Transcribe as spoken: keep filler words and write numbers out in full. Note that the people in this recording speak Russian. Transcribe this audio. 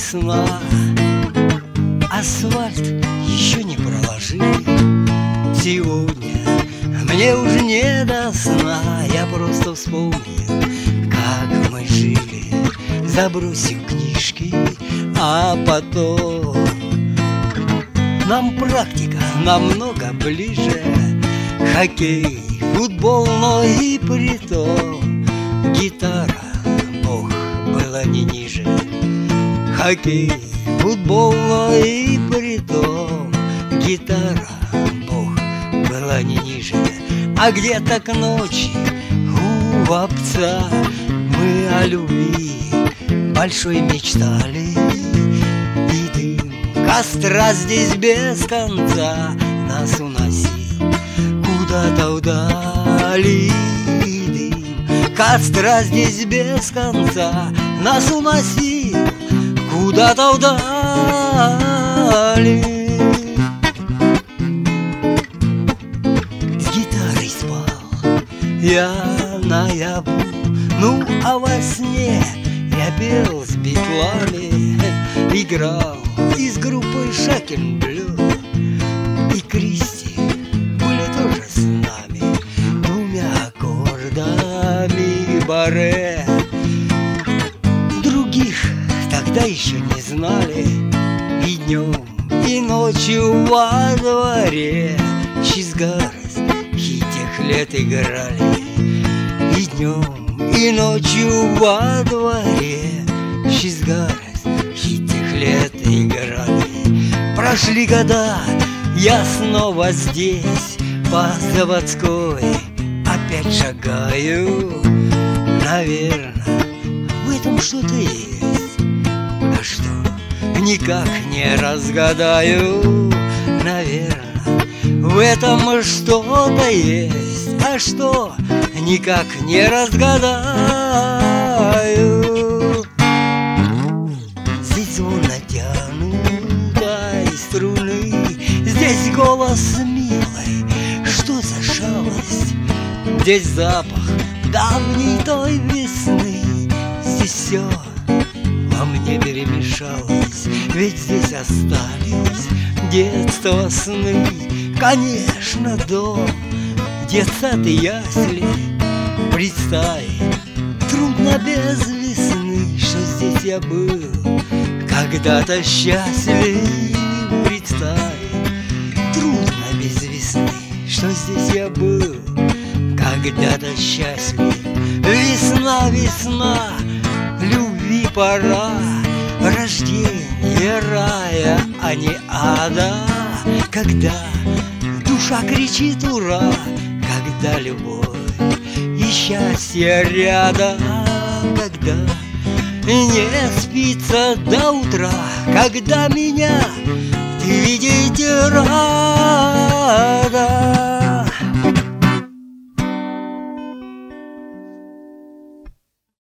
весна, асфальт еще не проложили. Сегодня мне уже не до сна. Я просто вспомнил, как мы жили, забросив книжки, а потом нам практика намного ближе. Хоккей, футбол, но и притом гитара, бог, была не ниже. Хоккей, футбол, но и притом гитара, бог, была не ниже. А где-то к ночи у вовца мы о любви большой мечтали. И дым костра здесь без конца нас уносил куда-то вдали. И дым костра здесь без конца нас уносил куда-то вдали. С гитарой спал я наяву, ну а во сне я пел с битлами, играл из группы Шакенблю. И Кристи были тоже с нами, двумя аккордами баре. Других тогда еще не знали. И днем, и ночью во дворе Чизгарес и тех лет играли. И днем, и ночью во дворе Чизгарес и тех лет играли. Прошли года, я снова здесь, по заводской опять шагаю. Наверное, в этом что-то есть. А что, никак не разгадаю. Наверное, в этом что-то есть. А что, никак не разгадаю. Здесь звон натянутой струны, здесь голос милый, что за шалость. Здесь запах давней той весны, здесь все во мне перемешалось. Ведь здесь остались детство, сны, конечно, дом, детсад и ясли. Представь, трудно без весны, что здесь я был когда-то счастлив. Представь, трудно без весны, что здесь я был когда-то счастлив. Весна, весна, любви пора, рождение рая, а не ада. Когда душа кричит ура, когда любовь и счастье рядом, когда не спится до утра, когда меня ты видеть рада.